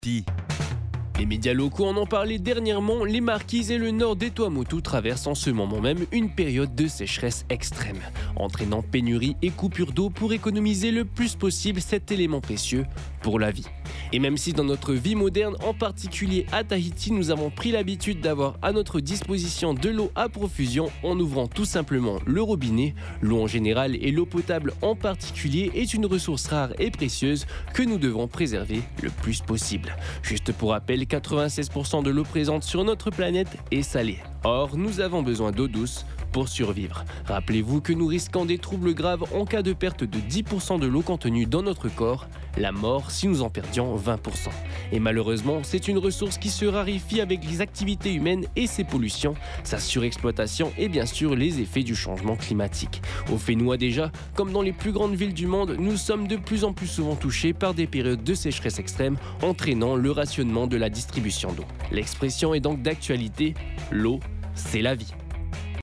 Les médias locaux en ont parlé dernièrement, les Marquises et le nord des Tuamotu traversent en ce moment même une période de sécheresse extrême, entraînant pénurie et coupure d'eau pour économiser le plus possible cet élément précieux pour la vie. Et même si dans notre vie moderne, en particulier à Tahiti, nous avons pris l'habitude d'avoir à notre disposition de l'eau à profusion en ouvrant tout simplement le robinet, l'eau en général et l'eau potable en particulier est une ressource rare et précieuse que nous devons préserver le plus possible. Juste pour rappel, 96% de l'eau présente sur notre planète est salée. Or, nous avons besoin d'eau douce pour survivre. Rappelez-vous que nous risquons des troubles graves en cas de perte de 10% de l'eau contenue dans notre corps, la mort si nous en perdions 20%. Et malheureusement, c'est une ressource qui se raréfie avec les activités humaines et ses pollutions, sa surexploitation et bien sûr les effets du changement climatique. Au Fénois déjà, comme dans les plus grandes villes du monde, nous sommes de plus en plus souvent touchés par des périodes de sécheresse extrême, entraînant le rationnement de la distribution d'eau. L'expression est donc d'actualité, l'eau, c'est la vie.